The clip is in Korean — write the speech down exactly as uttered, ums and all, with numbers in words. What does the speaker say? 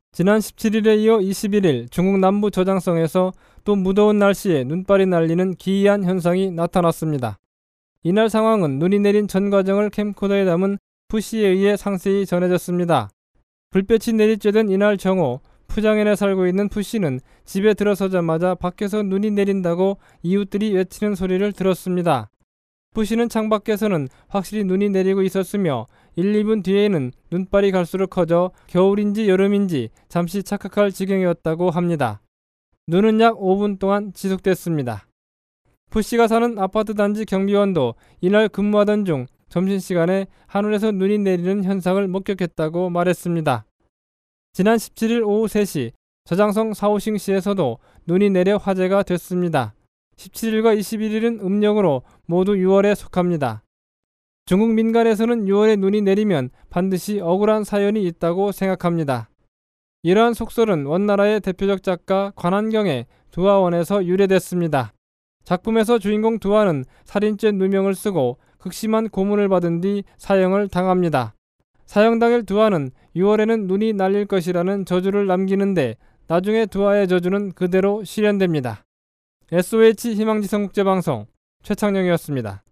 지난 십칠일에 이어 이십일일 중국 남부 저장성에서 또 무더운 날씨에 눈발이 날리는 기이한 현상이 나타났습니다. 이날 상황은 눈이 내린 전 과정을 캠코더에 담은 푸씨에 의해 상세히 전해졌습니다. 불볕이 내리쬐던 이날 정오, 푸장현에 살고 있는 푸씨는 집에 들어서자마자 밖에서 눈이 내린다고 이웃들이 외치는 소리를 들었습니다. 푸씨는 창밖에서는 확실히 눈이 내리고 있었으며 일, 이 분 뒤에는 눈발이 갈수록 커져 겨울인지 여름인지 잠시 착각할 지경이었다고 합니다. 눈은 약 오 분 동안 지속됐습니다. 푸씨가 사는 아파트 단지 경비원도 이날 근무하던 중 점심시간에 하늘에서 눈이 내리는 현상을 목격했다고 말했습니다. 지난 십칠일 오후 세 시 저장성 사오싱시에서도 눈이 내려 화재가 됐습니다. 십칠일과 이십일일은 음력으로 모두 유월에 속합니다. 중국 민간에서는 유월에 눈이 내리면 반드시 억울한 사연이 있다고 생각합니다. 이러한 속설은 원나라의 대표적 작가 관한경의 두화원에서 유래됐습니다. 작품에서 주인공 두화는 살인죄 누명을 쓰고 극심한 고문을 받은 뒤 사형을 당합니다. 사형 당일 두화는 유월에는 눈이 날릴 것이라는 저주를 남기는데 나중에 두화의 저주는 그대로 실현됩니다. 에스오에이치 희망지성 국제방송 최창영이었습니다.